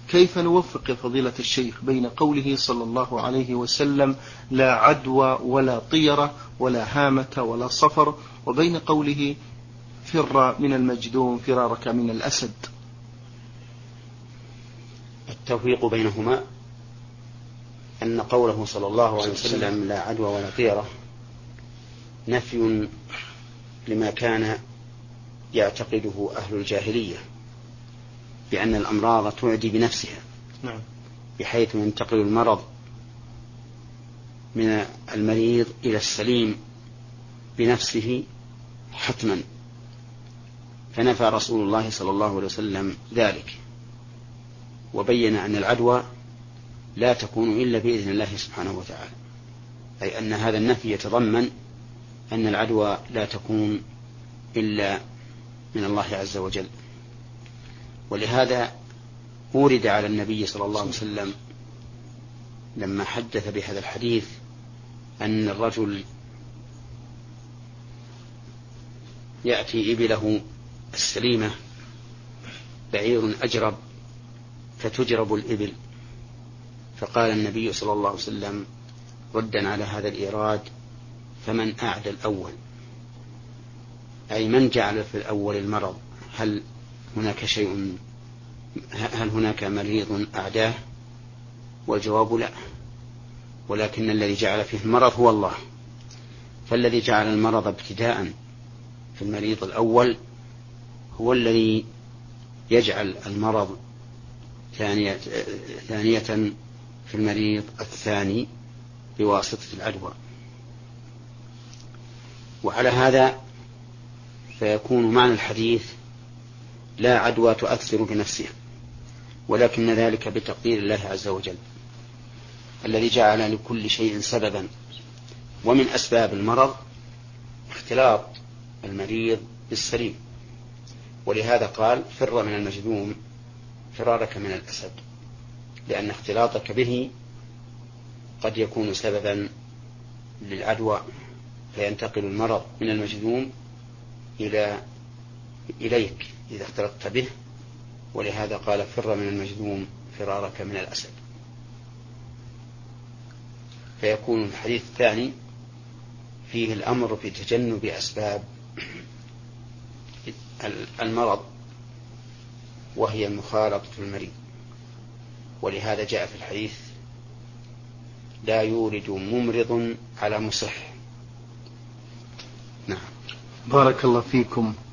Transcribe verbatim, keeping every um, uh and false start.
كيف نوفق فضيلة الشيخ بين قوله صلى الله عليه وسلم لا عدوى ولا طيرة ولا هامة ولا صفر، وبين قوله فر من المجذوم فرارك من الأسد؟ التوفيق بينهما أن قوله صلى الله عليه وسلم لا عدوى ولا طيرة نفي لما كان يعتقده أهل الجاهلية بأن الأمراض تعدي بنفسها، نعم. بحيث ينتقل المرض من المريض إلى السليم بنفسه حتما، فنفى رسول الله صلى الله عليه وسلم ذلك، وبين أن العدوى لا تكون إلا بإذن الله سبحانه وتعالى، أي أن هذا النفي يتضمن أن العدوى لا تكون إلا من الله عز وجل. ولهذا أورد على النبي صلى الله عليه وسلم لما حدث بهذا الحديث أن الرجل يأتي إبله السليمة بعير أجرب فتجرب الإبل، فقال النبي صلى الله عليه وسلم ردا على هذا الإيراد فمن أعدى الأول، أي من جعل في الأول المرض، هل هناك شيء هل هناك مريض أعداه؟ والجواب لا، ولكن الذي جعل فيه المرض هو الله، فالذي جعل المرض ابتداء في المريض الأول هو الذي يجعل المرض ثانية, ثانية في المريض الثاني بواسطة العدوى. وعلى هذا فيكون معنى الحديث لا عدوى تؤثر بنفسها، ولكن ذلك بتقدير الله عز وجل الذي جعل لكل شيء سببا، ومن أسباب المرض اختلاط المريض بالسليم، ولهذا قال فر من المجذوم فرارك من الأسد، لأن اختلاطك به قد يكون سببا للعدوى فينتقل المرض من المجذوم إلى إليك إذا اختلطت به، ولهذا قال فر من المجذوم فرارك من الأسد. فيكون الحديث الثاني فيه الأمر بتجنب أسباب المرض وهي المخالطة المريض، ولهذا جاء في الحديث لا يورد ممرض على مصح. نعم. بارك الله فيكم.